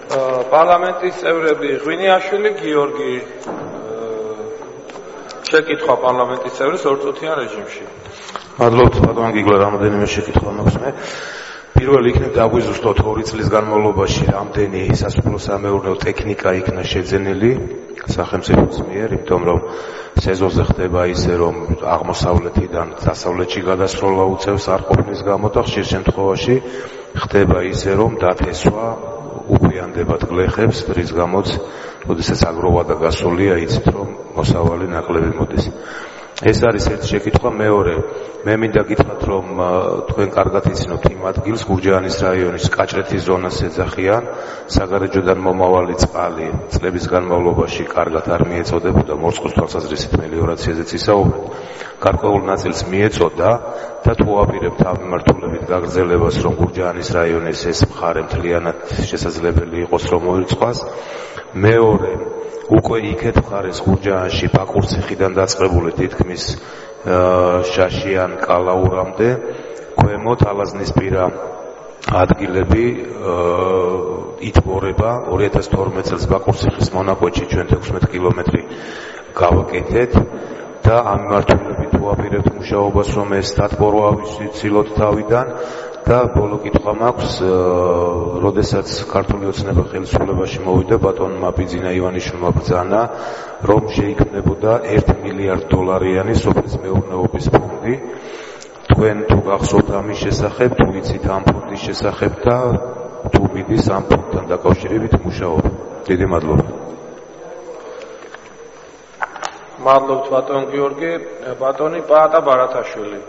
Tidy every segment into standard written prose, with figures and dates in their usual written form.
პარლამენტის წევრები ღვინიაშვილი, გიორგი შეკითხვა პარლამენტის წევრის ორწუთიან რეჟიმში. მადლობთ ბატონ გიგლა, რამდენიმე შეკითხვა მაქვს მე. პირველი იქნებ დაგვიზუსტოთ 2 წლის განმავლობაში რამდენი სასოფლო-სამეურნეო ტექნიკა იქნა შეძენილი სახელმწიფოს მიერ, იმიტომ რომ სეზონზე ხდება ისე, რომ აღმოსავლეთიდან დასავლეთში გადასროლა უწევს არ ყოფნის გამო და ხშირ შემთხვევაში ხდება ისე, რომ დათესვა უგვიანდებათ გლეხებს, რის გამოც როდესაც აგროვადა გასულია, იცით რომ მოსავალი ნაკლები მოდის. ეს არის ერთი შეკითხვა. მეორე, მე მინდა გითხრათ, რომ თქვენ კარგად იცნობთ იმ ადგილს, გურჯაანის რაიონის კაჭრეთის ზონას ეძახიან, საგარეჯოდან მომავალი წყალი წლების განმავლობაში კარგად არ მიეწოდებოდა, მორწყვის თვალსაზრისით მელიორაციაზეც ისაუბრეთ. გარკვეულ ნაწილს მიეწოდა და თუ ვაპირებთ ამ მიმართულებით გაგრძელებას, რომ გურჯაანის რაიონის ეს მხარე მთლიანად შესაძლებელი იყოს, რომ მოირწყვას. მეორე, უკვე იქეთ მხარეს გურჯაანში ბაკურციხიდან დაწყებული თითქმის შაშიან კალაურამდე ქვემოთ ალაზნისპირა ადგილები ითბორება. 2012 წელს ბაკურციხის მონაკვეთში ჩვენ 16 კილომეტრი გავაკეთეთ და ამ მიმართულებით ვაპირებთ მუშაობას, რომ ეს დათბორვა ავიცილოთ თავიდან. და ბოლო კითხვა მაქვს, როდესაც ქართული ოცნება ხელისუფლებაში მოვიდა, ბატონმა ბიძინა ივანიშვილმა ბრძანა, რომ შეიქმნებოდა $1 მილიარდიანი სოფლის მეურნეობის ფონდი. თქვენ თუ გახსოვთ ამის შესახებ, თუ იცით ამ ფონდის შესახებ და თუ მიდის ამ ფონდთან დაკავშირებით მუშაობა. დიდი მადლობა. მადლობთ ბატონ გიორგი. ბატონი პაატა ბარათაშვილი.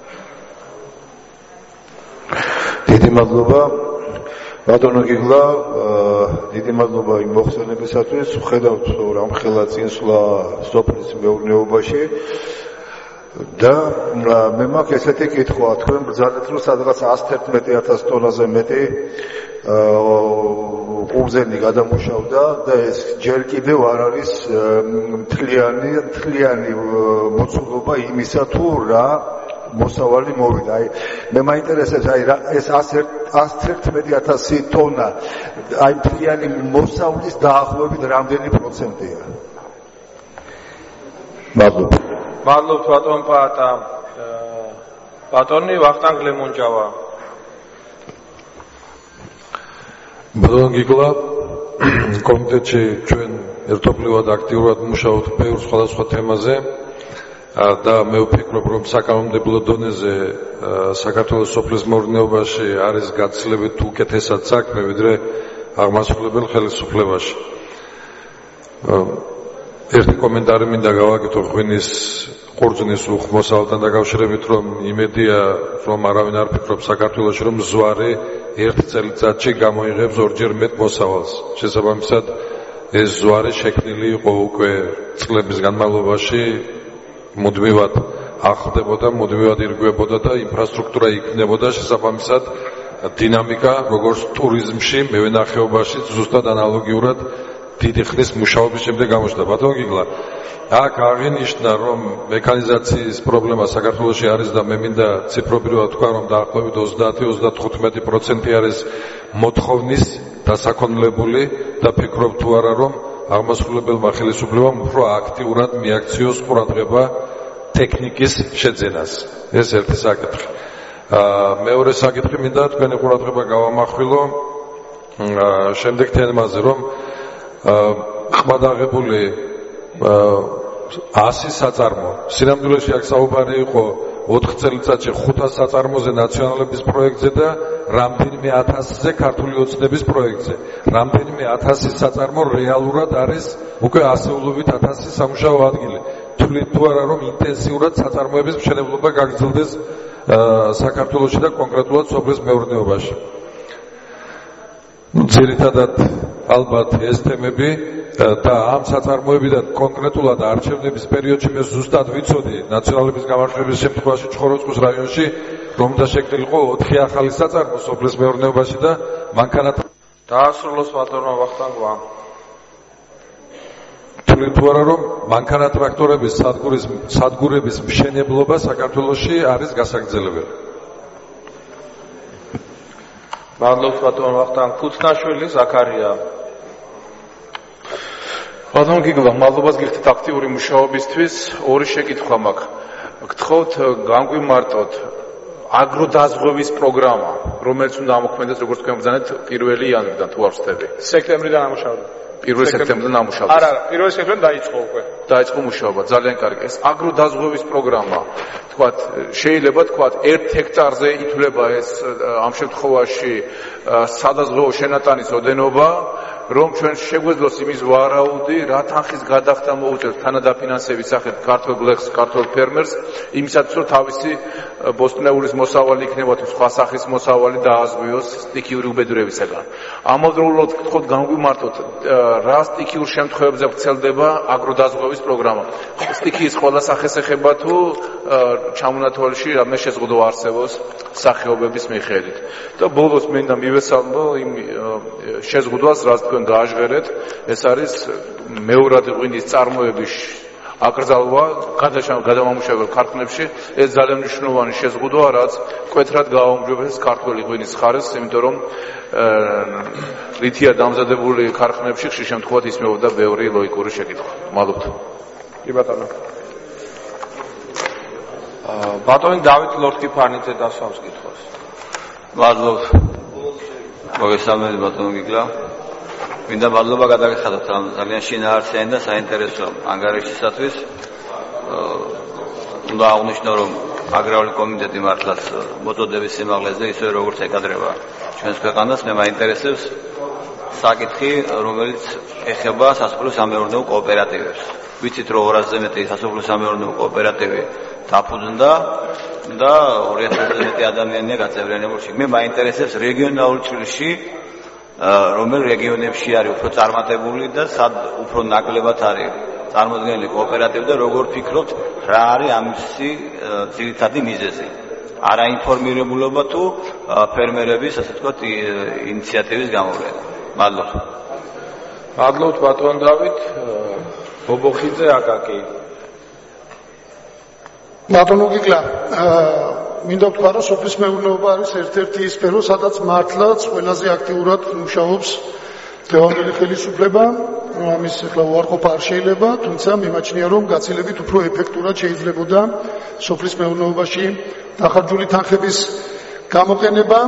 დიდი მადლობა ბატონო გიგლა, დიდი მადლობა იმ მოხსენებისათვის. ვხედავთ რამხელა წინსვლა სოფლის მეურნეობაში და მე მაქვს ესეთი კითხვა, თქვენ ბრძანეთ, რომ სადღაც 111,000 ტონაზე მეტი ყურძენი გადამუშავდა და ეს ჯერ კიდევ არ არის მთლიანი მოცულობა იმისა, თუ რა მოსავალი მოვიდა. მე მაინტერესებს ეს 111,000 ტონა მთლიანი მოსავლის დაახლოებით რამდენი პროცენტია? მადლობა. მადლობთ ბატონ პაატა. ბატონი ვახტანგ ლემონჯავა. ბატონ გიგლა, კომიტეტში ჩვენ ერთობლივად აქტიურად მუშაობთ ბევრ სხვადასხვა თემაზე და მე ვფიქრობ, რომ საკანონმდებლო დონეზე საქართველოს სოფლის მეურნეობაში არის გაცილებით უკეთესად საქმე, ვიდრე აღმასრულებელ ხელისუფლებაში. ერთი კომენტარი მინდა გავაკეთო ღვინის ყურძნის უხმოსავალთან დაკავშირებით, რომ იმედია, რომ არავინ არ ფიქრობს საქართველოში, რომ ზვარი ერთ წელიწადში გამოიღებს ორჯერ მეტ მოსავალს. შესაბამისად, ეს ზვარი შექმნილი იყო უკვე წლების განმავლობაში, მუდმივად ახლდებოდა, მუდმივად ირგვებოდა და ინფრასტრუქტურა იქნებოდა, შესაბამისად დინამიკა როგორც ტურიზმში, მევენახეობაში ზუსტად ანალოგიურად დიდი ხნის მუშაობის შემდეგ გამოჩნდა. ბატონ გიგლა, აქ აღინიშნა, რომ მექანიზაციის პრობლემა საქართველოში არის და მე მინდა ციფრობრივად თქვა, რომ დაახლოებით 30-35% არის მოთხოვნის დასაქონლებული და ფიქრობ თუ არა, რომ აღმასრულებელმა ხელისუფლებამ უფრო აქტიურად მიაქციოს ყურადღება ტექნიკის შეძენას. ეს ერთი საკითხი. მეორე საკითხი მინდა თქვენი ყურადღება გავამახვილო შემდეგ თემაზე, რომ ხმადაღებული 100 საწარმო. სინამდვილეში აქ საუბარი იყო 4 წელიწადში 500 საწარმოზე ნაციონალების პროექტზე და რამდენიმე 1000-ზე ქართული ოცნების პროექტზე. რამდენიმე 1000 საწარმო რეალურად არის უკვე ასეულობით 1000 სამუშაო ადგილი. თვლით თუ არა, რომ ინტენსიურად საწარმოების მშენებლობა გაგრძელდეს საქართველოში და კონკრეტულად სოფლის მეურნეობაში. ძირითადად ალბათ ეს თემები და ამ საწარმოებიდან კონკრეტულად არჩევნების პერიოდში მე ზუსტად ვიცოდი ნაციონალების გამარჯვების შემთხვევაში ჩხოროწყუს რაიონში, რომ შექმნილიყო 4 ახალი საწარმო სოფლის მეურნეობაში და მანქანათმშენებლობაში. დაასრულოს ბატონო ვახტანგმა. თვლით თუ არა, რომ მანქანა-ტრაქტორების სადგურების მშენებლობა საქართველოში არის გასაგრძელებელი. მადლობთ ბატონო ვახტანგ ქუთნაშვილი ზაქარია. ბატონო გიგლა, მადლობას გიხდით აქტიური მუშაობისთვის. ორი შეკითხვა მაქვს. გთხოვთ განგვიმარტოთ აგროდაზღვევის პროგრამა, რომელიც უნდა ამოქმედდეს, როგორც თქვენ ბრძანეთ, 1 იანვრიდან თუ არ ვცდები. სექტემბრიდან ამუშავდა. 1 სექტემბრიდან ამუშავდა. არა, 1 სექტემბრიდან დაიწყო უკვე. დაიწყო მუშაობა, ძალიან კარგი. ეს აგროდაზღვევის პროგრამა, თქვათ, შეიძლება თქვათ 1 ჰექტარზე ითვლება ეს ამ შემთხვევაში სადაზღვეო შენატანის ოდენობა, რომ ჩვენ შეგვეძლოს იმის ვარაუდი, რა თანხის გადახდა მოუწევს თანადაფინანსების სახით ქართულ გლეხს, ქართულ ფერმერს, იმისათვის რომ თავისი ბოსტნეულის მოსავალი იქნება თუ სხვა სახის მოსავალი დააზღვიოს სტიქიური უბედურებისაგან. ამავდროულად გთხოვთ განგვიმარტოთ, რა სტიქიურ შემთხვევებზე ვრცელდება აგროდაზღვევის პროგრამა. სტიქიის ყველა სახეს ეხება თუ ჩამონათვალში რამე შეზღუდვა არსებობს სახეობების მიხედვით. და ბოლოს მინდა მივესალმო იმ შეზღუდვას, რაც თქვენ გააჟღერეთ, ეს არის მეორადი ღვინის წარმოების აკრძალვა გადამამუშავებელ ქარხნებში. ეს ძალიან მნიშვნელოვანი შეზღუდვა, რაც მკვეთრად გააუმჯობესებს ქართული ღვინის ხარისხს, იმიტომ რომ ლითია დამზადებული ქარხნებში ხშირ შემთხვევაში ისმევდა ბევრი ლოგიკური შეკითხვა. მადლობთ. კი ბატონო. ბატონი დავით ლორთქიფანიძე დასვავს კითხვას. მადლობთ. მოგესალმებით ბატონო გიგლა. მინდა მადლობა გადაგიხადოთ ამ ძალიან შინაარსიანი და საინტერესო ანგარიშისათვის. უნდა აღნიშნო, რომ აგრარული კომიტეტი მართლაც მოწოდების სიმაღლეზე ისევე როგორც ეკადრება ჩვენს ქვეყანას, მე მაინტერესებს საკითხი, რომელიც ეხება სასოფლო-სამეურნეო კოოპერატივებს. ვიცით, რომ 200-ზე მეტი სასოფლო-სამეურნეო კოოპერატივი დაფუძნდა და 2000-ზე მეტი ადამიანია გაწევრიანებული. მე მაინტერესებს რეგიონალურ წვლილში, რომელ რეგიონებში არის უფრო წარმატებული და სად უფრო ნაკლებად არის წარმოდგენილი კოოპერატივი და როგორ ფიქრობთ, რა არის ამისი ძირითადი მიზეზი? არაინფორმირებულობა თუ ფერმერების, ასე ვთქვათ, ინიციატივის გამოვლენა? მადლობთ. მადლობთ ბატონ დავით. ბობოხიძე აკაკი. ბატონო გიგლა, მინდა ვთქვა, რომ სოფლის მეურნეობა არის ერთ-ერთი ის სფერო, სადაც მართლაც ყველაზე აქტიურად მუშაობს დღევანდელი ხელისუფლება. ამის ახლა უარყოფა არ შეიძლება, თუმცა მიმაჩნია, რომ გაცილებით უფრო ეფექტურად შეიძლებოდა სოფლის მეურნეობაში დახარჯული თანხების გამოყენება.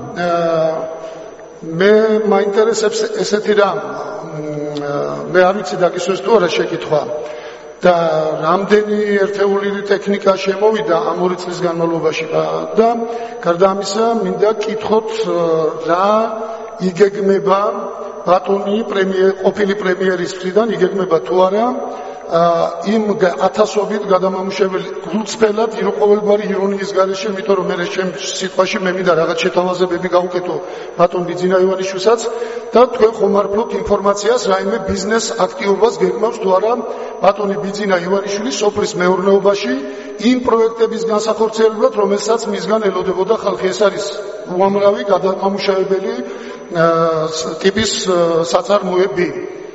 მე მაინტერესებს ესეთი რამ, მე არ ვიცი დაგისვეს თუ არა შეკითხვა და რამდენი ერთეული ტექნიკა შემოვიდა ამ 2 წლის განმავლობაში და გარდა ამისა მინდა გკითხოთ რა იგეგმება ბატონი ყოფილი პრემიერის მხრიდან იგეგმება თუ არა იმ ათასობით გადამამუშავებელი გულწრფელად ყოველგვარი ირონიის გარეშე, იმიტომ რომ მე ჩემ სიტყვაში მე მინდა რაღაც შეთავაზებები გავუკეთო ბატონ ბიძინა ივანიშვილსაც და თქვენ ხომ არ ფლობთ ინფორმაციას რაიმე ბიზნეს აქტივობას გეგმავს თუ არა ბატონი ბიძინა ივანიშვილი სოფლის მეურნეობაში იმ პროექტების განსახორციელებლად, რომელსაც მისგან ელოდებოდა ხალხი. ეს არის უამრავი გადამამუშავებელი ტიპის საწარმოები.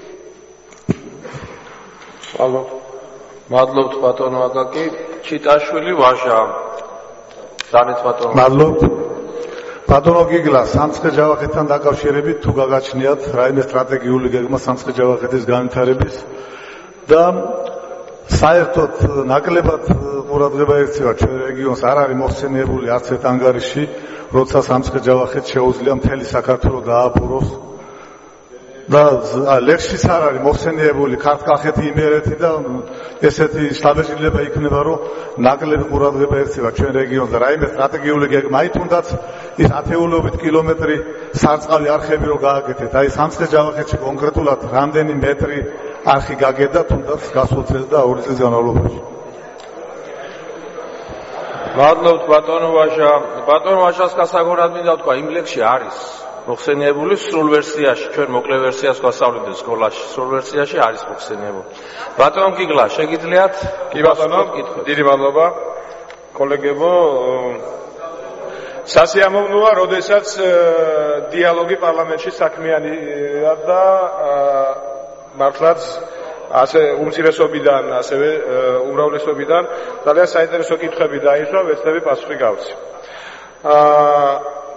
მადლობთ ბატონო აკაკი. ჩიტაშვილი ვაჟა. დანეთ ბატონო. მადლობთ. ბატონო გიგლა, სამცხე-ჯავახეთთან დაკავშირებით თუ გაგაჩნიათ რაიმე სტრატეგიული გეგმა სამცხე-ჯავახეთის განვითარების და საერთოდ ნაკლებად ყურადღება ექცევა ჩვენ რეგიონს, არ არის მოხსენიებული არც ერთ ანგარიში, როცა სამცხე-ჯავახეთს შეუძლია მთელი საქართველო დააბუროს და ლექსშიც არ არის მოხსენიებული ქართლ-კახეთი, იმერეთი და ესეთი შთაბეჭდილება იქნება, რომ ნაკლები ყურადღება ექცევა ჩვენ რეგიონს და რაიმე სტრატეგიული გეგმა, აი თუნდაც ის ათეულობით კილომეტრი სარწყავი არხები რო გააკეთეთ, აი სამცხე-ჯავახეთში კონკრეტულად რამდენი მეტრი არხი გაგედა თუნდაც გასულ წელს და 2 წლის განმავლობაში? მადლობთ ბატონო ვაჟა. ბატონო ვაჟას გასაგონად მინდა ვთქვა, იმ ლექსში არის მოხსენიებული სრულ ვერსიაში, ჩვენ მოკლე ვერსიას გვასწავლეთ სკოლაში, სრულ ვერსიაში არის მოხსენიებული. ბატონო გიგლა, შეგიძლიათ? კი ბატონო, დიდი მადლობა. კოლეგებო, სასიამოვნოა, როდესაც დიალოგი პარლამენტში საქმიანია და მართლაც ასე უმცირესობიდან, ასევე უმრავლესობიდან ძალიან საინტერესო კითხვები დაისვა, ვეცდები პასუხი გავცი.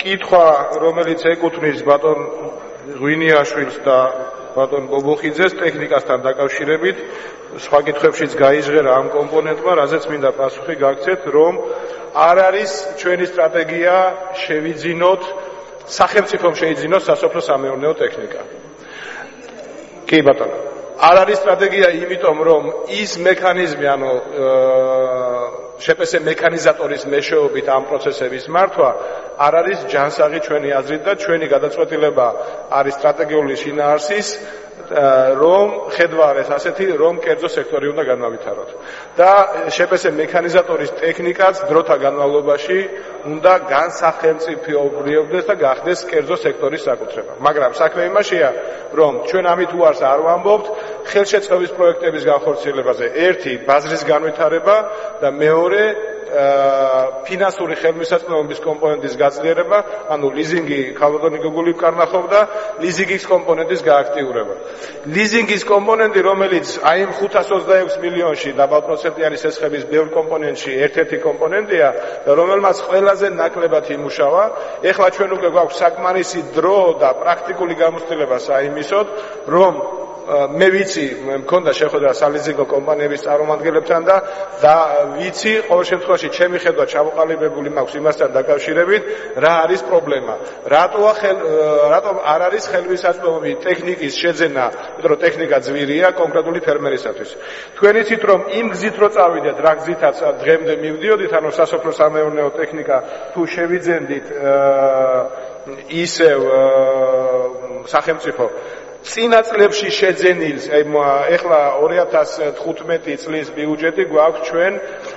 კითხვა, რომელიც ეკუთვნის ბატონ ღვინიაშვილს და ბატონ ბობოხიძეს ტექნიკასთან დაკავშირებით, სხვა კითხვებშიც გაიჟღერა ამ კომპონენტმა, რაზეც მინდა პასუხი გაგცეთ, რომ არ არის ჩვენი სტრატეგია შევიძინოთ, სახელმწიფომ შეიძინოს სასოფლო-სამეურნეო ტექნიკა. კი ბატონო, არ არის სტრატეგია, იმიტომ რომ ის მექანიზმი, ანუ შეპესე მექანიზატორის მეშვეობით ამ პროცესების მართვა არ არის ჯანსაღი ჩვენი აზრით და ჩვენი გადაწყვეტილება არის სტრატეგიული შინაარსის, რომ ხედვა არის ასეთი, რომ კერძო სექტორი უნდა განავითაროთ და შეპესე მექანიზატორის ტექნიკაც დროთა განმავლობაში უნდა განსახელმწიფოებდეს და გახდეს კერძო სექტორის საკუთრება. მაგრამ საქმე იმაშია, რომ ჩვენ ამით უარს არ ვამბობთ ხელშეწყობის პროექტების განხორციელებაზე. ერთი, ბაზრის განვითარება და მეორე, ფინანსური ხელმისაწვდომობის კომპონენტის გაძლიერება, ანუ ლიზინგი ქალბატონი გოგული ვკარნახობდა, ლიზინგის კომპონენტის გააქტიურება. ლიზინგის კომპონენტი, რომელიც აი იმ 526 მილიონში დაბალპროცენტიანი სესხების ბევრ კომპონენტში ერთ-ერთი კომპონენტია, რომელმაც ყველაზე ნაკლებად იმუშავა. ეხლა ჩვენ უკვე გვაქვს საკმარისი დრო და პრაქტიკული გამოცდილება საიმისოდ, რომ მე ვიცი, მქონდა შეხვედრა სალიზინგო კომპანიების წარმომადგენლებთან და ვიცი, ყოველ შემთხვევაში ჩემი ხედვა ჩამოყალიბებული მაქვს იმასთან დაკავშირებით, რა არის პრობლემა. რატომ არ არის ხელმისაწვდომი ტექნიკის შეძენა, იმიტომ რომ ტექნიკა ძვირია კონკრეტული ფერმერისათვის. თქვენ იცით, რომ იმ გზით რო წავიდეთ, რა გზითაც დღემდე მივდიოდით, ანუ სასოფლო-სამეურნეო ტექნიკა თუ შევიძენდით ისევ სახელმწიფო წინა წლებში შეძენილ, ეხლა 2015 წლის ბიუჯეტი გვაქვს ჩვენ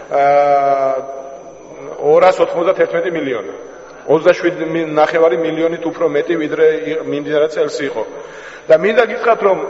291 მილიონი. 27.5 მილიონით უფრო მეტი ვიდრე მიმდინარე წელს იყო. და მინდა გითხრათ, რომ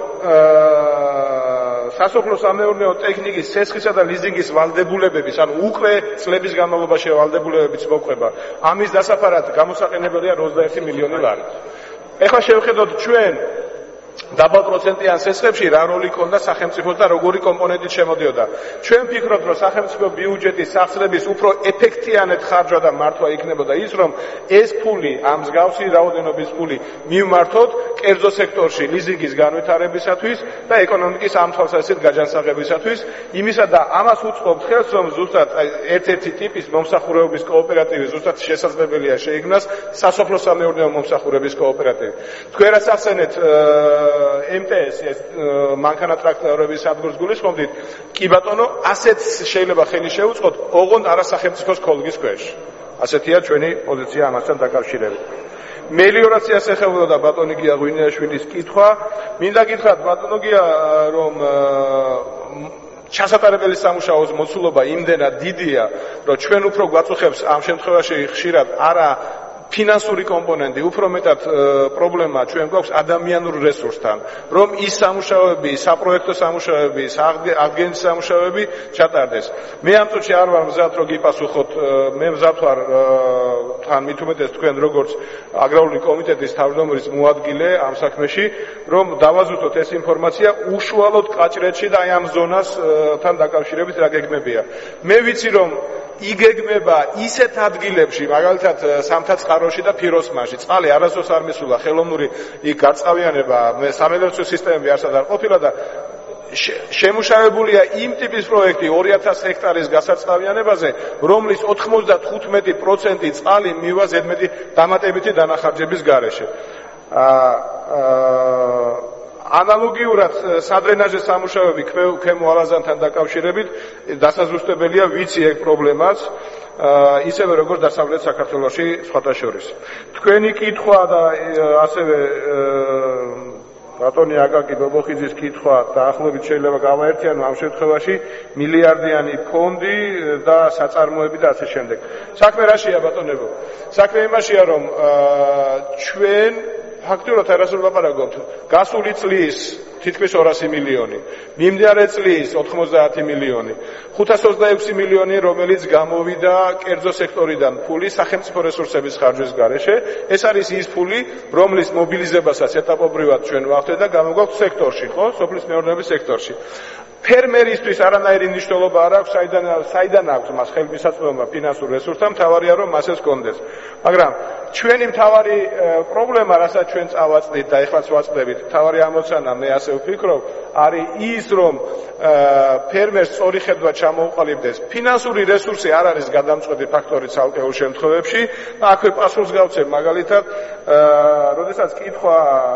სასოფლო-სამეურნეო ტექნიკის სესხისა და ლიზინგის ვალდებულებების, ანუ უკვე წლების განმავლობაში ვალდებულებების მოყვება, ამის დასაფარად გამოსაყენებელია 21 მილიონი ლარი. ეხლა შევხედოთ ჩვენ დაბალპროცენტიან სესხებში რა როლი ქონდა სახელმწიფოს და როგორი კომპონენტით შემოდიოდა. ჩვენ ვფიქრობთ, რომ სახელმწიფო ბიუჯეტის სახსრების უფრო ეფექტიანად ხარჯვა და მართვა იქნებოდა ის, რომ ეს ფული, ამ მსგავსი რაოდენობის ფული მივმართოთ კერძო სექტორში ლიზინგის განვითარებისათვის და ეკონომიკის ამ თვალსაზრისით გაჯანსაღებისათვის, იმისა და ამას უწყობთ ხელს, რომ ზუსტად ერთ-ერთი ტიპის მომსახურების კოოპერატივი ზუსტად შესაძლებელია შეიქმნას სასოფლო-სამეურნეო მომსახურების კოოპერატივი. თქვენ რაც ახსენეთ MTS ეს მანქანა-ტრაქტორების სადგურს გულისხმობთ, კი ბატონო, ასეც შეიძლება ხელი შეუწყოთ, ოღონდ არასახელმწიფოს ქოლგის ქვეშ. ასეთია ჩვენი პოზიცია ამასთან დაკავშირებით. მელიორაციას ეხებოდა ბატონი გია ღვინიაშვილის კითხვა. მინდა გითხრათ ბატონო გია, რომ ჩასატარებელი სამუშაოს მოცულობა იმდენად დიდია, რომ ჩვენ უფრო გვაწუხებს ამ შემთხვევაში ხშირად არა ფინანსური კომპონენტი, უფრო მეტად პრობლემა ჩვენ გვაქვს ადამიანურ რესურსთან, რომ ის სამუშაოები, საპროექტო სამუშაოები, აღდგენის სამუშაოები ჩატარდეს. მე ამ წუთში არ ვარ მზად რომ გიპასუხოთ, მე მზად ვარ თან მით უმეტეს თქვენ როგორც აგრარული კომიტეტის თავმჯდომარის მოადგილე ამ საქმეში, რომ დავაზუსტოთ ეს ინფორმაცია უშუალოდ კაჭრეთში და აი ამ ზონასთან დაკავშირებით რა გეგმებია. მე ვიცი რომ იგეგმება ისეთ ადგილებში, მაგალითად სამთაწყაროში და ფიროსმანში, წყალი არასდროს არ მისულა, ხელოვნური იქ გარწყავიანება, სამელოცველო სისტემები არსად არ ყოფილა და შემუშავებულია იმ ტიპის პროექტი 2000 ჰექტარის გასარწყავიანებაზე, რომლის 95% წყალი მივა ზედმეტი დამატებითი დანახარჯების გარეშე. ანალოგიურად სადრენაჟე სამუშაოები ქვემო ალაზანთან დაკავშირებით დასაზუსტებელია, ვიცი ეგ პრობლემას, ისევე როგორც დასავლეთ საქართველოში სხვათა შორის. თქვენი კითხვა და ასევე ბატონი აკაკი ბობოხიძის კითხვა დაახლოებით შეიძლება გავაერთიანო ამ შემთხვევაში მილიარდიანი ფონდი და საწარმოები და ასე შემდეგ. საქმე რაშია ბატონებო? საქმე იმაშია, რომ ჩვენ ფაქტურად არასდროს ვლაპარაკობთ გასული წლის თითქმის 200 მილიონი, მიმდინარე წლის 90 მილიონი, 526 მილიონი, რომელიც გამოვიდა კერძო სექტორიდან ფული სახელმწიფო რესურსების ხარჯვის გარეშე. ეს არის ის ფული, რომლის მობილიზებასაც ეტაპობრივად ჩვენ ვახდეთ და გამოგვაქვს სექტორში, ხო, სოფლის მეურნეობის სექტორში. ფერმერისთვის არანაირი მნიშვნელობა არ აქვს, საიდან აქვს მას ხელმისაწვდომობა ფინანსურ რესურსთან, მთავარია რომ მას ეს კონდეს. მაგრამ ჩვენი მთავარი პრობლემა, რასაც ჩვენ წავაწყდით და ეხლაც ვაწყდებით, მთავარი ამოცანა, მე ასე ვფიქრობ, არის ის, რომ ფერმერს სწორი ხედვა ჩამოუყალიბდეს. ფინანსური რესურსი არ არის გადამწყვეტი ფაქტორი ცალკეულ შემთხვევებში და აქვე პასუხს გავცემ მაგალითად, როდესაც კითხვა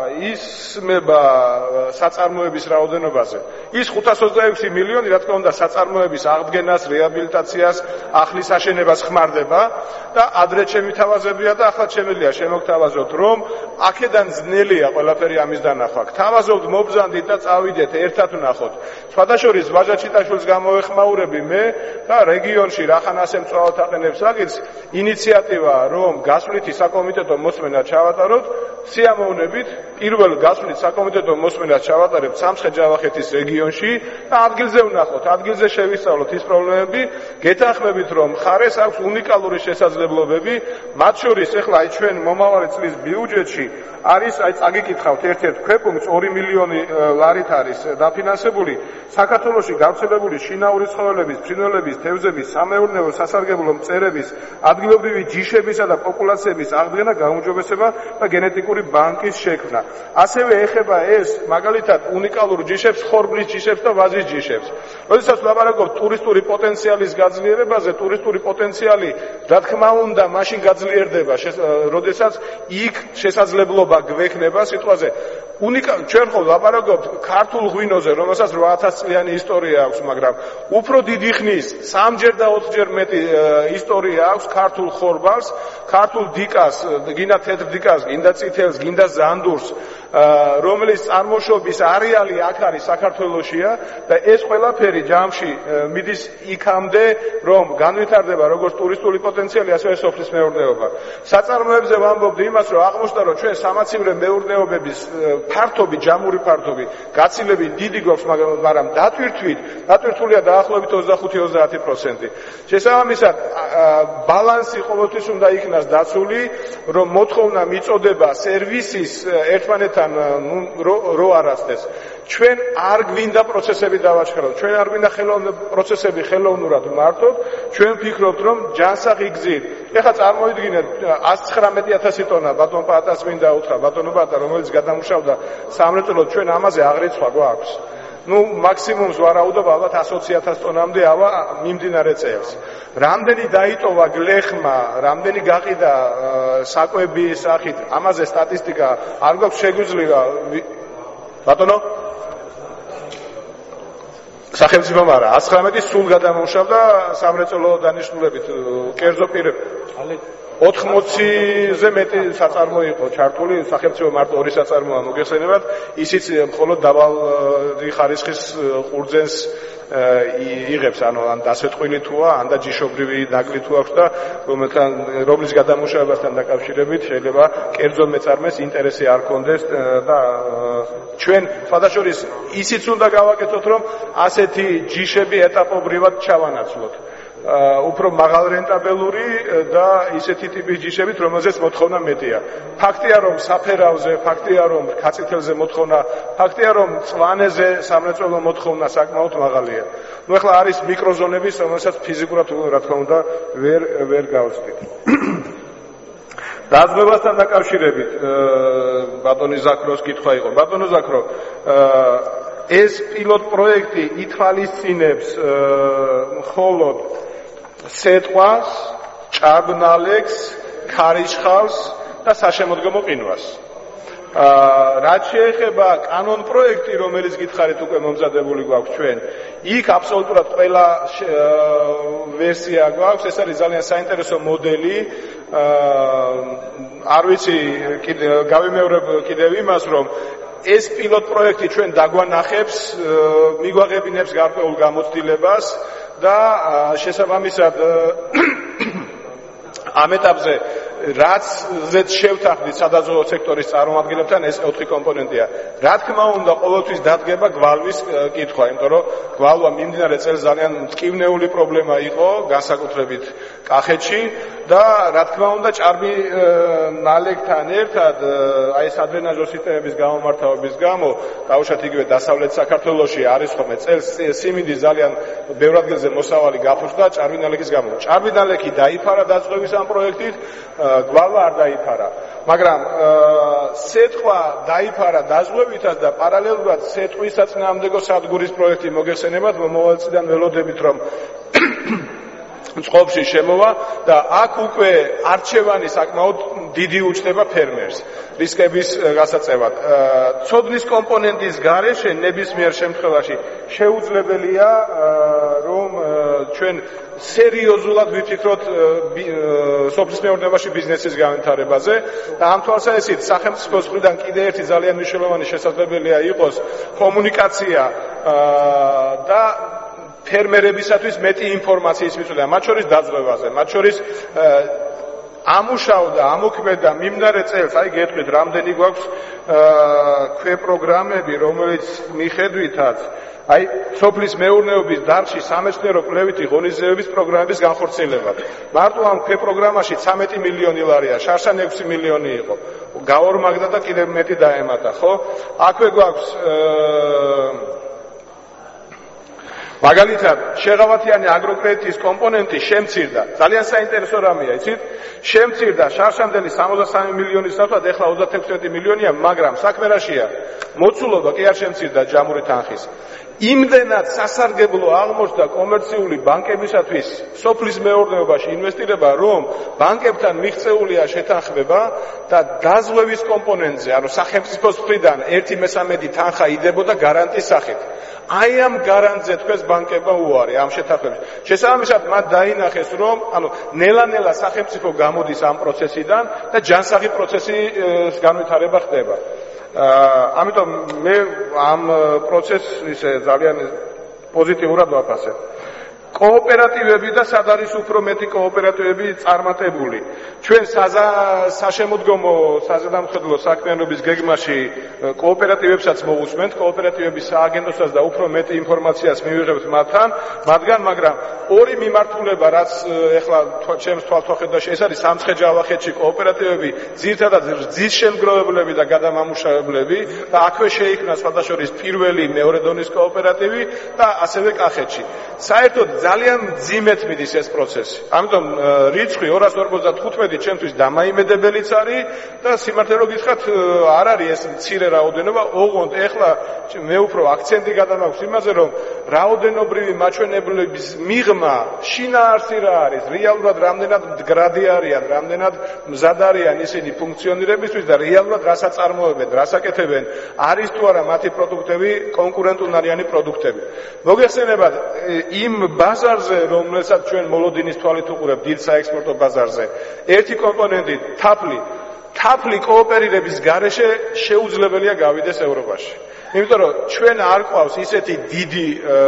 ისმება საწარმოების რაოდენობაზე. ის 526 მილიონი, რა თქმა უნდა, საწარმოების აღდგენას, რეაბილიტაციას, ახლის აშენებას ხმარდება და ადრე ჩემი თავაზებია და ახლა შემიძლია შემოგთავაზოთ, რომ აქედან ძნელია ყველაფერი ამის დანახვა. გთავაზობთ, მობრძანდით და წავიდეთ, ერთად ვნახოთ. სხვადასხვა ვაჟა ჩიტაშვილს გამოვეხმაურები მე და რეგიონში რახან ასე მწვავად აყენებს აგირს ინიციატივა, რომ გასვლითი საკომიტეტო მოსმენა ჩავატაროთ. სიამოვნებით, პირველ გასვლით საკომიტეტო მოსმენას ჩავატარებთ სამცხე-ჯავახეთის რეგიონში და ადგილზე ვნახოთ, ადგილზე შევისწავლოთ ის პრობლემები, გეთანხმებით, რომ მხარეს აქვს უნიკალური შესაძლებლობები, მათ შორის ეხლა აი ჩვენ მომავალი წლის ბიუჯეტში არის, აი წაგიკითხავთ ერთ-ერთ ქვეპუნქტს 2 მილიონი ლარით არის დაფინანსებული საქართველოში გავრცელებული შინაური ცხოველების, ფრინველების, თევზების, სამეურნეო სასარგებლო მწერების, ადგილობრივი ჯიშებისა და პოპულაციების აღდგენა, გაუმჯობესება და გენეტიკური ბანკის შექმნა. ასევე ეხება ეს მაგალითად უნიკალურ ჯიშებს, ხორბლის ჯიშებს და ვაზის ჯიშებს. როდესაც ვლაპარაკობთ ტურისტული პოტენციალის გაძლიერებაზე, ტურისტული პოტენციალი, რა თქმა უნდა, მაშინ გაძლიერდება, როდესაც იქ შესაძლებლობა გვექნება სიტყვაზე ჩვენ ხო ვლაპარაკობთ ქართულ ღვინოზე, რომელსაც 8000 წლიანი ისტორია აქვს, მაგრამ უფრო დიდი ხნის, 3-ჯერ და 4-ჯერ მეტი ისტორია აქვს ქართულ ხორბალს, ქართულ დიკას, გინდა თეთრ დიკას, გინდა წითელს, გინდა ზანდურს, რომელიც წარმოშობის არეალი აქ არის საქართველოშია და ეს ყველაფერი ჯამში მიდის იქამდე, რომ განვითარდება როგორც ტურისტული პოტენციალი, ასევე სოფლის მეურნეობა. საწარმოებზე ვამბობდი იმას, რომ აღმოჩნდა, რომ ჩვენ სამაცივრე მეურნეობების ფართობი, ჯამური ფართობი, გაცილებით დიდი გვაქვს, მაგრამ დატვირთულია დაახლოებით 25-30%. შესაბამისად, ბალანსი ყოველთვის უნდა იქნას დაცული, რომ მოთხოვნა მიწოდება სერვისის ერთმანეთთან რო არასდეს. ჩვენ არ გვინდა პროცესები დავაჩქაროთ, ჩვენ არ გვინდა პროცესები ხელოვნურად მართოთ, ჩვენ ვფიქრობთ, რომ ჯანსაღი გზით. ეხლა წარმოიდგინეთ 119,000 ტონა ბატონ პატას მინდა უთხრა, ბატონო პატა, რომელიც გადამუშავდა სამრეწველოდ, ჩვენ ამაზე აღრიცხვა გვაქვს. მაქსიმუმს ვარაუდობ ალბათ 120,000 ტონამდე ავა მიმდინარე წელს. რამდენი დაიტოვა გლეხმა, რამდენი გაყიდა საკვების სახით, ამაზე სტატისტიკა არ გვაქვს შეგვიძლია. ბატონო სახელმწიფომ არა, 119 სულ გადამუშავდა სამრეწველო დანიშნულებით, კერძო პირები 80-ზე მეტი საწარმო იყო ჩართული, სახელმწიფო მარტო 2 საწარმოა მოგეხსენებათ, ისიც მხოლოდ დაბალი ხარისხის ყურძენს იღებს, ანუ ან დასეტყვილი თუა, ან და ჯიშობრივი ნაკლი თუ აქვს და რომლის გადამუშავებასთან დაკავშირებით შეიძლება კერძო მეწარმეს ინტერესი არ კონდეს და ჩვენ სხვადასხვა ისიც უნდა გავაკეთოთ, რომ ასეთი ჯიშები ეტაპობრივად ჩავანაცვლოთ. უფრო მაღალ რენტაბელური და ისეთი ტიპის ჯიშებით, რომელზეც მოთხოვნა მეტია. ფაქტია, რომ საფერავზე, ფაქტია, რომ კაცითელზე მოთხოვნა, ფაქტია, რომ წვანეზე სამრეწველო მოთხოვნა საკმაოდ მაღალია. ახლა არის მიკროზონების, რომელსაც ფიზიკურად, რა თქმა უნდა, ვერ გავწვით. დაზღვევასთან დაკავშირებით ბატონი ზაქროს კითხვა იყო. ბატონო ზაქრო, ეს პილოტ პროექტი ითვალისწინებს მხოლოდ სეტყვას, ჭაბნალექს, ქარიშხალს და საშემოდგომო ყინვას. რაც შეეხება კანონ პროექტი, რომელიც გითხარით უკვე მომზადებული გვაქვს ჩვენ, იქ აბსოლუტურად ყველა ვერსია გვაქვს, ეს არის ძალიან საინტერესო მოდელი. არ ვიცი, გავიმეორებ კიდევ იმას, რომ ეს პილოტ პროექტი ჩვენ დაგვანახებს, მიგვაღებინებს გარკვეულ გამოცდილებას და შესაბამისად ამ ეტაპზე რაც ზეც შევთანხმდით სადაზვერვო სექტორის წარმომადგენლებთან ეს 4 კომპონენტია. რა თქმა უნდა, ყოველთვის დადგება გვალვის კითხვა, იმიტომ რომ გვალვა მიმდინარე წელს ძალიან მტკივნეული პრობლემა იყო, განსაკუთრებით კახეთში და რა თქმა უნდა, ჭარბი ნალეგთან ერთად აი ეს ადრენაჟო სისტემების გამომართავების გამო, დაუშვათ იგივე დასავლეთ საქართველოში არის ხოლმე წელს სიმინდი ძალიან ბევრ ადგილზე მოსავალი გაფუჭდა ჭარბი ნალექის გამო. ჭარბი ნალექი დაიფარა დაწყების ამ პროექტით, გვალვა არ დაიფარა. მაგრამ სეტყვა დაიფარა დაზღვევითაც და პარალელურად სეტყვის საწინააღმდეგო სადგურის პროექტი მოგეხსენებათ, მომავალ წლიდან ველოდებით რომ წყობში შემოვა და აქ უკვე არჩევანი საკმაოდ დიდი უჩნდება ფერმერს რისკების გასაწევად. ცოდნის კომპონენტის გარეშე ნებისმიერ შემთხვევაში შეუძლებელია რომ ჩვენ სერიოზულად ვიფიქროთ სოფლის მეურნეობაში ბიზნესის განვითარებაზე და ამ თვალსაზრისით სახელმწიფოს მხრიდან კიდე ერთი ძალიან მნიშვნელოვანი შესაძლებელია იყოს კომუნიკაცია და ფერმერებისათვის მეტი ინფორმაციის მიწვევა, მათ შორის დაძღვევაზე, მათ შორის ამუშავდა, ამოქმედა მიმდინარე წელს, აი გეტყვით, რამდენი გვაქვს ქვეპროგრამები, რომელიც მიხედვითაც აი სოფლის მეურნეობის დარგში სამეცნიერო კვლევითი ღონისძიებების პროგრამების განხორციელება. მარტო ამ ქვეპროგრამაში 13 მილიონი ლარია, შარშან 6 მილიონი იყო. გაორმაგდა და კიდევ მეტი დაემატა, ხო? აქვე გვაქვს მაგალითად, შეღავათიანი აგროკრედიტის კომპონენტი შემცირდა. ძალიან საინტერესო რამეა, იცით? შემცირდა შარშამდელი 63 მილიონის ნაცვლად, ეხლა 36 მილიონია, მაგრამ საქმე რაშია? მოცულობა კი არ შემცირდა ჯამური თანხის. იმდენად სასარგებლო აღმოჩნდა კომერციული ბანკებისათვის სოფლის მეურნეობაში ინვესტირება, რომ ბანკებთან მიღწეულია შეთანხმება და დაზღვევის კომპონენტზე, ანუ სახელმწიფოს მხრიდან 1/13 თანხა იდებოდა გარანტიის სახით. აი ამ გარანტზე თქვენს ბანკებმა უარი ამ შეთანხმების. შესაბამისად, მათ დაინახეს, რომ ანუ ნელა-ნელა სახელმწიფო გამოდის ამ პროცესიდან და ჯანსაღი პროცესის განვითარება ხდება. ამიტომ მე ამ პროცესს ისე ძალიან პოზიტიურად ვაფასებ. კოოპერატივები და სად არის უფრო მეტი კოოპერატივები წარმატებული. ჩვენ საშემოდგომო საზედამხედველო საქმიანობის გეგმაში კოოპერატივებსაც მოусმენთ, კოოპერატივების სააგენტოსაც და უფრო მეტი ინფორმაციას მივიღებთ მათთან, მაგრამ ორი მიმართულება, რაც ეხლა ჩემს თვალთვალხედაში ეს არის სამცხე-ჯავახეთში კოოპერატივები, ძირითადად რძის შემგროვებლები და გადამამუშავებლები და აქვე შეიქმნა სხვადასხვა პირველი, მეორე დონის კოოპერატივი და ასევე კახეთში. საერთოდ ძალიან ძიმეთ მიდის ეს პროცესი. ამიტომ რიცხვი 255 ჩემთვის დამაიმედებელიც არის და სიმართლე რომ გითხრათ არ არის ეს მცირე რაოდენობა, ოღონდ ეხლა მე უფრო აქცენტი გადამაქვს იმაზე, რომ რაოდენობრივი მაჩვენებლების მიღმა შინაარსი რა არის, რეალურად რამდენად მდგრადი არიან, რამდენად მზად არიან ისინი ფუნქციონირებისთვის და რეალურად რას აწარმოებენ, რას აკეთებენ, არის თუ არა მათი პროდუქტები კონკურენტუნარიანი პროდუქტები. მოგეხსენებათ იმ ბაზარზე, რომელსაც ჩვენ მოლოდინის თვალით უყურებთ, დიდ საექსპორტო ბაზარზე, ერთი კომპონენტი თაფლი კოოპერირების გარეშე შეუძლებელია გავიდეს ევროპაში. იმიტომ რომ ჩვენ არ ყავს ისეთი დიდი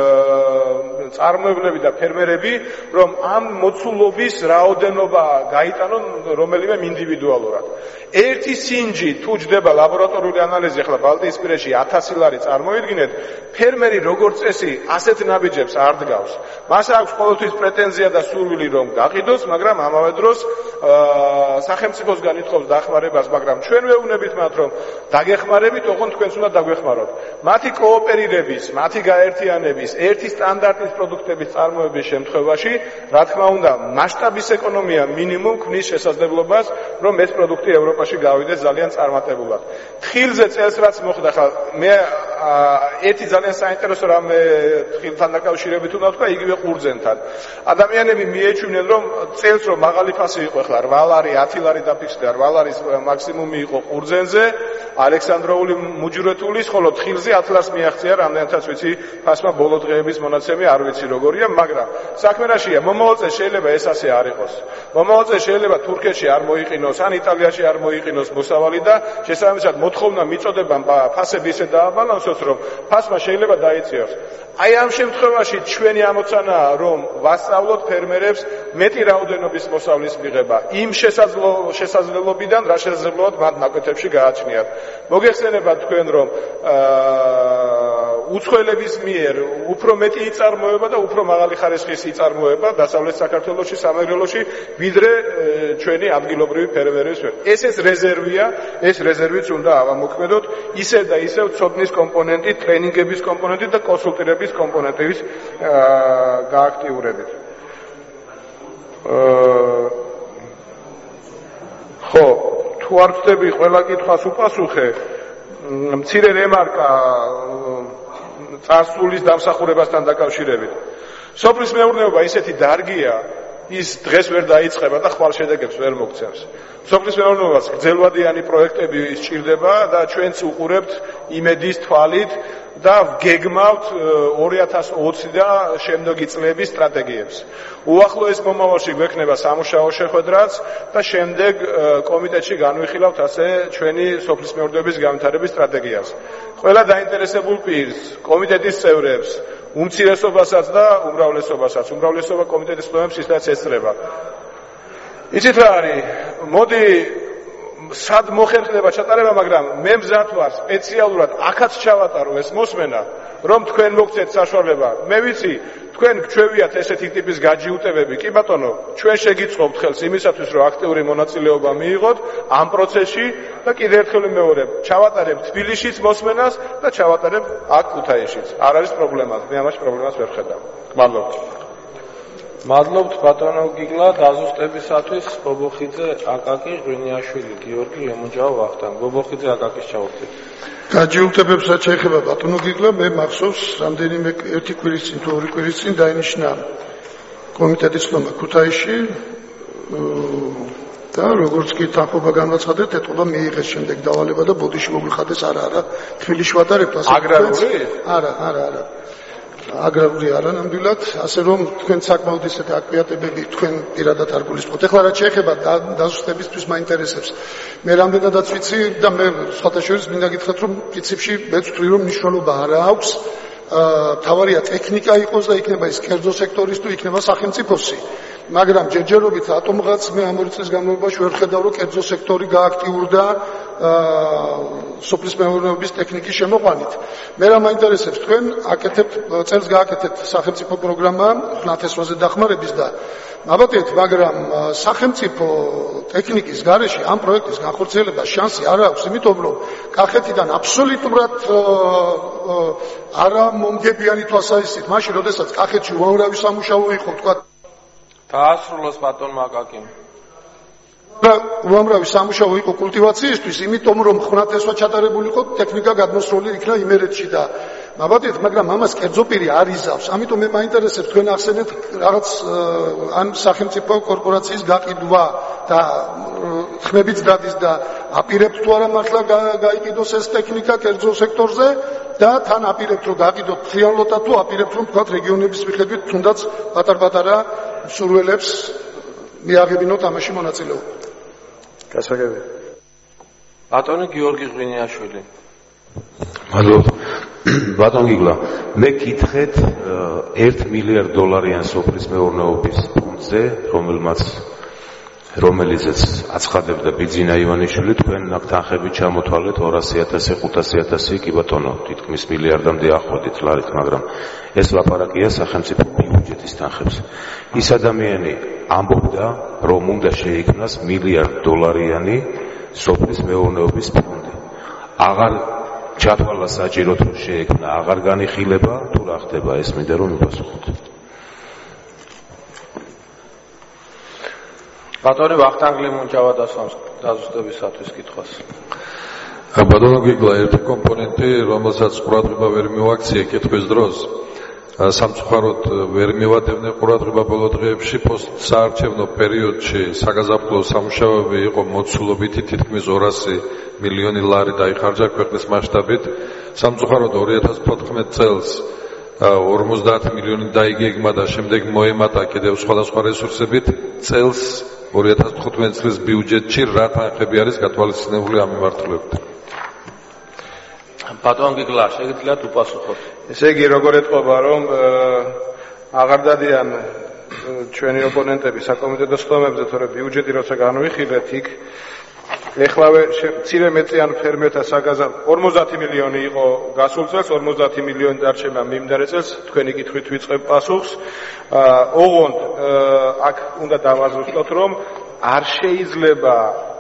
წარმოებლები და ფერმერები, რომ ამ მოცულობის რაოდენობა გაიტანონ რომელიმე ინდივიდუალურად. ერთი სინჯი თუ ჯდება ლაბორატორიული ანალიზი, ახლა ბალტიისპირეთში 1000 ლარი წარმოიდგინეთ, ფერმერი როგორც წესი ასეთ ნაბიჯებს არ დგავს. მას აქვს ყოველთვის პრეტენზია და სურვილი რომ გაყიდოს, მაგრამ ამავე დროს სახელმწიფოსგან ითხოვს დახმარებას, მაგრამ ჩვენ ვეუბნებით მათ რომ დაგეხმარებით, ოღონდ თქვენც უნდა დაგვეხმაროთ. მათი კოოპერირების, მათი გაერთიანების, ერთი სტანდარტის პროდუქტების წარმოების შემთხვევაში, რა თქმა უნდა, მასშტაბის ეკონომია მინიმუმ ქმნის შესაძლებლობას, რომ ეს პროდუქტი ევროპაში გავიდეს ძალიან წარმატებულად. თხილზე წელს რაც მოხდა, ხა მე ერთი ძალიან საინტერესო რამე თხილთან დაკავშირებით უნდა ვთქვა, იგივე ყურძენთან. ადამიანები მიეჩვენენ, რომ წელს რომ მაღალი ფასი იყო, ხა 8 ლარი, 10 ლარი დაფიქსირდა, 8 ლარის მაქსიმუმი იყო ყურძენზე, ალექსანდროული მუჯურეთულის, ხოლო თხილზე 10 ლარს მიაღწია, რამდენადაც ვიცი, ფასმა ბოლო დღეების მონაცემი არ ვიცი როგორია, მაგრამ საქმე რაშია, მომავალ წელს შეიძლება ეს ასე არ იყოს. მომავალ წელს შეიძლება თურქეთში არ მოიყინოს, ან იტალიაში არ მოიყინოს მოსავალი და შესაბამისად მოთხოვნა მიწოდება ფასები ისე დააბალანსოს, რომ ფასმა შეიძლება დაიწიოს. აი ამ შემთხვევაში ჩვენი ამოცანაა, რომ ვასწავლოთ ფერმერებს მეტი რაოდენობის მოსავლის მიღება იმ შესაძლებლობიდან, რა შესაძლებლობად მათ ნაკვეთებში გააჩნიათ. მოგეხსენებათ თქვენ, რომ უცხოელების მიერ უფრო მეტი იწარმოება და უფრო მაღალი ხარისხის იწარმოება დასავლეთ საქართველოში, სამეგრელოში, ვიდრე ჩვენი ადგილობრივი ფერმერების მიერ. ეს რეზერვია, ეს რეზერვიც უნდა ავამოქმედოთ, ისევ და ისევ ცოდნის კომპონენტი, ტრენინგების კომპონენტი და კონსულტირების კომპონენტების გააქტიურებით. ხო, თუ არ ვწდები ყველა კითხვას უპასუხე, მცირე რემარკა წარსულის დამსახურებასთან დაკავშირებით. სოფლის მეურნეობა ისეთი დარგია, ის დღეს ვერ დაიწყება და ხვალ შედეგებს ვერ მოგცემს. სოფლის მეურნეობას გრძელვადიანი პროექტები სჭირდება და ჩვენც უყურებთ იმედის თვალით და გეგმავთ 2020 და შემდეგი წლების სტრატეგიებს. უახლოეს მომავალში გვექნება სამუშაო შეხვედრაც და შემდეგ კომიტეტში განვიხილავთ ასე ჩვენი სოფლის მეურნეობის განვითარების სტრატეგიას. ყველა დაინტერესებულ პირს, კომიტეტის წევრებს, უმცირესობასაც და უმრავლესობასაც. უმრავლესობა კომიტეტის წევრებს ისაც ესწრება. იცით რა არის? მოდი სად მოხერხდება ჩატარება, მაგრამ მე მზად ვარ სპეციალურად აქაც ჩავატარო ეს მოსმენა, რომ თქვენ მოგცეთ საშუალება. მე ვიცი, თქვენ გჩვევიათ ესეთი ტიპის გაჯიუტებები, კი ბატონო, ჩვენ შეგიწყობთ ხელს იმისათვის, რომ აქტიური მონაწილეობა მიიღოთ ამ პროცესში და კიდევ ერთხელ ვიმეორებ, ჩავატარებ თბილისშიც მოსმენას და ჩავატარებ აქ ქუთაისშიც. არ არის პრობლემა, მე ამაში პრობლემას ვერ ხედავ. მადლობა. მადლობთ ბატონო გიგლა დაზუსტებისათვის. ბობოხიძე, აკაკი, ღვინიაშვილი, გიორგი, ემუჯავა, ვახტანგ. ბობოხიძე, აკაკის ჩავხდით. გაჯიუტებებსაც შეეხება ბატონო გიგლა, მე მახსოვს რამდენიმე ერთი კვირის წინ თუ ორი კვირის წინ დაინიშნა კომიტეტის ხმა ქუთაისში და როგორც კი თანხმობა განაცხადეთ, ეთყობა მიიღეს შემდეგ დავალება და ბოდიში მოგვიხადეს არა თბილისში ვატარებთ ასე. აგრარული? არა. აგრარული არა ნამდვილად, ასე რომ თქვენ საკმაოდ ისეთი აქტივობები თქვენ პირადად არ გულისხმობთ. ეხლა რაც შეეხება დაზუსტებისთვის მაინტერესებს. მე რამდენადაც ვიცი და მე სხვათა შორის მინდა გითხრათ, რომ პრინციპში მეც ვთვლი, რომ მნიშვნელობა არ აქვს. თავარია ტექნიკა იყოს და იქნება ის კერძო სექტორის თუ იქნება სახელმწიფოსი. მაგრამ ჯერჯერობით ატომღაც მე ამ 2 წლის განმავლობაში ვერ ხედავ, რომ კერძო სექტორი გააქტიურდა სოფლის მეურნეობის ტექნიკის შემოყვანით. მე რა მაინტერესებს, თქვენ აკეთებთ წელს გააკეთებთ სახელმწიფო პროგრამა ხნათესვაზე დახმარების და ნაბატეთ, მაგრამ სახელმწიფო ტექნიკის გარეშე ამ პროექტის განხორციელებას შანსი არ აქვს, იმიტომ რომ კახეთიდან აბსოლუტურად არა მომგებიანი თვალსაზრისით, მაშინ როდესაც კახეთში უამრავი სამუშაო იყო, თქვა დაასრულოს ბატონმა აკაკიმ. უამრავი სამუშაო იყო კულტივაციისთვის, იმიტომ რომ ხნათესვა ჩატარებული იყო, ტექნიკა გადმოსროლი იქნა იმერეთში და ნაბატეთ, მაგრამ ამას კერძო პირი არ იზავს. ამიტომ მე მაინტერესებს თქვენ ახსენეთ რაღაც ან სახელმწიფო კორპორაციის გაყიდვა და ხმებიც დადის და აპირებთ თუ არა მართლა გაიყიდოს ეს ტექნიკა კერძო სექტორზე და თან აპირებთ რომ გაყიდოთ თლიანლოთა თუ აპირებთ რომ თქვა რეგიონების მიხედვით თუნდაც პატარ-პატარა მსურველებს მიაღებინოთ ამაში მონაწილეობა. გასაგები. ბატონი გიორგი ღვინიაშვილი. მადლობა. ბატონ გიგლა, მე გითხრეთ $1 მილიარდიან სოფლის მეურნეობის ფონდზე, რომელიცაც აცხადებდა ბიძინა ივანიშვილი, თქვენ აქ თანხები ჩამოთვალეთ 200,000, 500,000, კი ბატონო, თითქმის მილიარდამდე ახვედით ლარით, მაგრამ ეს ლაპარაკია სახელმწიფო ბიუჯეტის თანხებს. ის ადამიანი ამბობდა, რომ უნდა შეიქმნას $1 მილიარდიანი სოფლის მეურნეობის ფონდი. აღარ ჩათვალა საჭიროდ რომ შეექმნა, აღარ განიხილება, თუ რა ხდება ეს მინდა რომ მიპასუხოთ. ბატონი ვახტანგ ლიმონჯავა დაზუსტებისათვის კითხვას. ბატონო გიგლა, ერთი კომპონენტი, რომელსაც ყურადღება ვერ მივაქციე კითხვის დროს, სამწუხაროდ ვერ მივადევნე ყურადღება ბოლო დღეებში პოსტსაარჩევნო პერიოდში საგაზაფხულო სამუშაოები იყო მოცულობითი თითქმის 200 მილიონი ლარი დაიხარჯა ქვეყნის მასშტაბით. სამწუხაროდ 2014 წელს 50 მილიონი დაიგეგმა და შემდეგ მოემატა კიდევ სხვადასხვა რესურსებით. წელს 2015 წლის ბიუჯეტში რა თანხები არის გათვალისწინებული ამ მიმართულებით? ბატონ გიგლა, შეგიძლიათ უპასუხოთ. ესე იგი, როგორ ეთყობა, რომ აღარ დადიან ჩვენი ოპონენტები საკომიტეტო სხდომებზე, თორე ბიუჯეტი როცა განვიხილეთ, იქ ეხლავე მცირე მეტიან ფერმერთა საგაზაფხულო 50 მილიონი იყო გასულ წელს, 50 მილიონი დარჩება მიმდინარე წელს, თქვენი კითხვით ვიწყებ პასუხს. ოღონდ აქ უნდა დავაზუსტოთ, რომ არ შეიძლება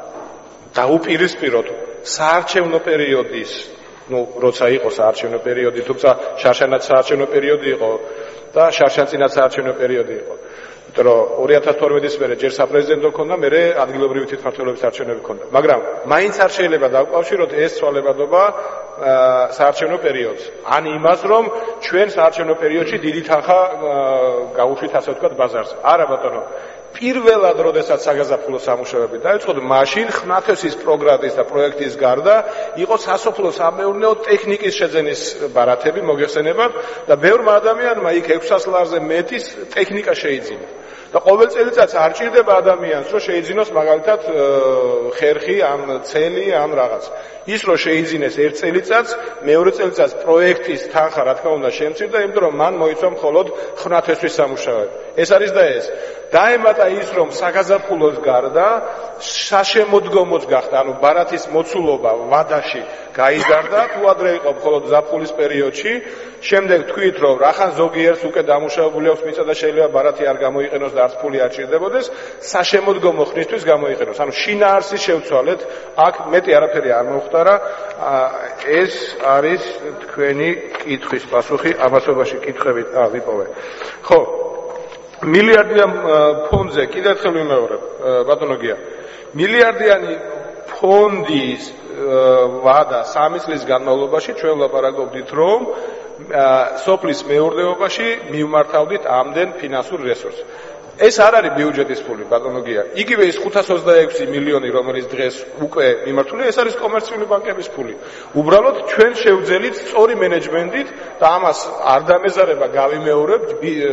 დაუპირისპიროთ საარჩევნო პერიოდის, როცა იყო საარჩევნო პერიოდი, თუმცა შარშანაც საარჩევნო პერიოდი იყო და შარშანწინაც საარჩევნო პერიოდი იყო. იმიტომ რომ 2012-ის მერე ჯერ საპრეზიდენტო ქონდა, მერე ადგილობრივი თვითმმართველობის არჩევნები ქონდა. მაგრამ მაინც არ შეიძლება დავკავშიროთ ეს ცვალებადობა საარჩევნო პერიოდს. ან იმას, რომ ჩვენ საარჩევნო პერიოდში დიდი თანხა გავუშვით, ასე ვთქვათ, ბაზარზე. არა ბატონო. პირველად, როდესაც საგაზაფხულო სამუშაოები დაიწყო, მაშინ ხნათესის პროგრამის და პროექტის გარდა იყო სასოფლო-სამეურნეო ტექნიკის შეძენის ბარათები მოგეხსენებათ და ბევრმა ადამიანმა იქ 600 ლარზე მეტის ტექნიკა შეიძინა. და ყოველ წელიწადს არ ჭირდება ადამიანს, რომ შეიძინოს მაგალითად ხერხი, ან ცელი, ან რაღაც. ის რომ შეიძინეს ერთ წელიწადს, მეორე წელიწადს პროექტის თანხა რა თქმა უნდა შემცირდა, იმიტომ რომ მან მოიწვა მხოლოდ ხნათესვის სამუშაოები. ეს არის და ეს. დაემატა ის, რომ საგაზაფხულოს გარდა საშემოდგომოც გახდა, ანუ ბარათის მოცულობა ვადაში გაიზარდა, თუ ადრე იყო მხოლოდ ზაფხულის პერიოდში. შემდეგ თქვით, რომ რახან ზოგიერთს უკვე დამუშავებული აქვს მიწა და შეიძლება ბარათი არ გამოიყენოს და არც ფული არ ჭირდებოდეს, საშემოდგომო ხნისთვის გამოიყენოს. ანუ შინაარსის შევცვალეთ, აქ მეტი არაფერი არ მოხდარა. ეს არის თქვენი კითხვის პასუხი, ამასობაში კითხვები ვიპოვე. ხო, მილიარდიან ფონდზე კიდევ ერთხელ ვიმეორებ, ბატონო გია. მილიარდიანი ფონდის ვადა 3 წლის განმავლობაში ჩვენ ვლაპარაკობდით, რომ სოფლის მეურნეობაში მივმართავდით ამდენ ფინანსურ რესურსს. ეს არ არის ბიუჯეტის ფული, ბატონო გია. იგივე ის 526 მილიონი, რომელიც დღეს უკვე მიმართულია, ეს არის კომერციული ბანკების ფული. უბრალოდ ჩვენ შევძელით სწორი მენეჯმენტით და ამას არ დამეზარება გავიმეორებთ,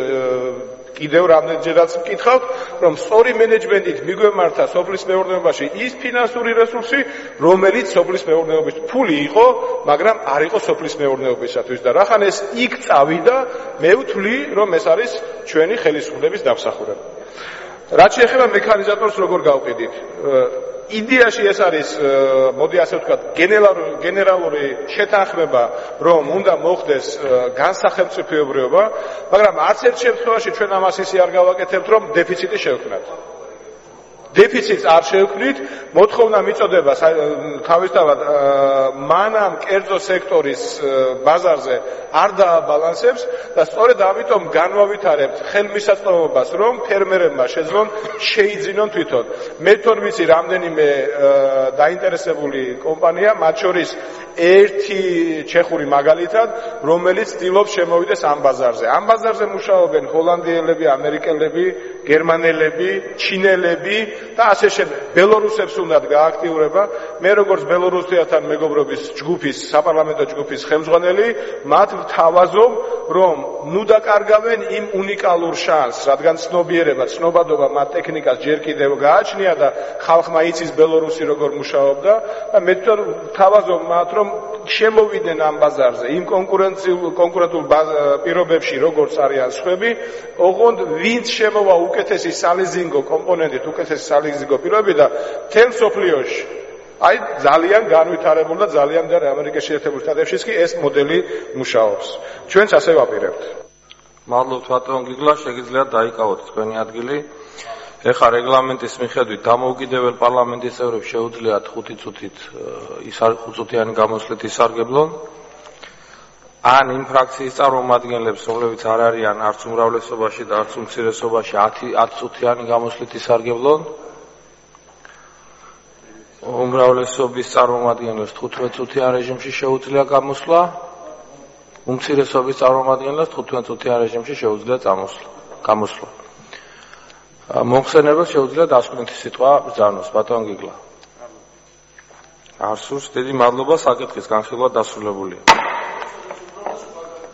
კიდევ რამდენჯერაც მკითხავთ, რომ სწორი მენეჯმენტით მიგვემართა სოფლის მეურნეობაში ის ფინანსური რესურსი, რომელიც სოფლის მეურნეობის ფული იყო, მაგრამ არ იყო სოფლის მეურნეობისათვის და რახან ეს იქ წავიდა, მე ვთვლი, რომ ეს არის ჩვენი ხელისუფლების დამსახურება. რაც შეეხება მექანიზატორს როგორ გავყიდით? იდეაში ეს არის, მოდი ასე ვთქვათ, გენერალური შეთანხმება, რომ უნდა მოხდეს განსახელმწიფოებრიობა, მაგრამ არც ერთ შემთხვევაში ჩვენ ამას ისე არ გავაკეთებთ, რომ დეფიციტი შევქმნათ. დეფიციტს არ შევქმნით, მოთხოვნა მიწოდება თავისთავად მანამ კერძო სექტორის ბაზარზე არ დააბალანსებს და სწორედ ამიტომ განვავითარებთ ხელმისაწვდომობას, რომ ფერმერებმა შეძლონ შეიძინონ თვითონ. მე თვითონ ვიცი რამდენიმე დაინტერესებული კომპანია, მათ შორის ერთი ჩეხური მაგალითად, რომელიც ცდილობს შემოვიდეს ამ ბაზარზე. ამ ბაზარზე მუშაობენ ჰოლანდიელები, ამერიკელები, გერმანელები, ჩინელები და ასე შემდეგ. ბელორუსებს უნდათ გააქტიურება. მე როგორც ბელორუსიასთან მეგობრობის ჯგუფის, საპარლამენტო ჯგუფის ხელმძღვანელი, მათ ვთავაზობ, რომ ნუ დაკარგავენ იმ უნიკალურ შანსს, რადგან ცნობიერება, ცნობადობა მათ ტექნიკას ჯერ კიდევ გააჩნია და ხალხმა იცის ბელორუსი როგორ მუშაობდა და მე თვითონ ვთავაზობ მათ, რომ შემოვიდნენ ამ ბაზარზე იმ კონკურენტულ პირობებში, როგორც არიან სხვები, ოღონდ ვინც შემოვა უკეთესი სალიზინგო კომპონენტით, უკეთესი სალიზინგო პირობები და მთელ მსოფლიოში აი ძალიან განვითარებულ და ძალიან მდიდარ ამერიკის შეერთებულ შტატებშიც კი ეს მოდელი მუშაობს. ჩვენც ასე ვაპირებთ. მადლობთ ბატონ გიგლა, შეგიძლიათ დაიკავოთ თქვენი ადგილი. ეხლა რეგლამენტის მიხედვით დამოუკიდებელ პარლამენტის წევრებს შეუძლიათ 5 წუთით 5 წუთიანი გამოსვლით ისარგებლონ. ან იმ ფრაქციის წარმომადგენლებს, რომლებიც არ არიან არც უმრავლესობაში და არც უმცირესობაში 10 წუთიანი გამოსვლით ისარგებლონ. უმრავლესობის წარმომადგენლებს 15 წუთიან რეჟიმში შეუძლია გამოსვლა. უმცირესობის წარმომადგენლებს 15-წუთიან რეჟიმში შეუძლია გამოსვლა. მომხსენებელს შეუძლია დასკვნითი სიტყვა ბრძანოს. ბატონ გიგლა. არსურს დიდი მადლობა, საკითხის განხილვა დასრულებულია.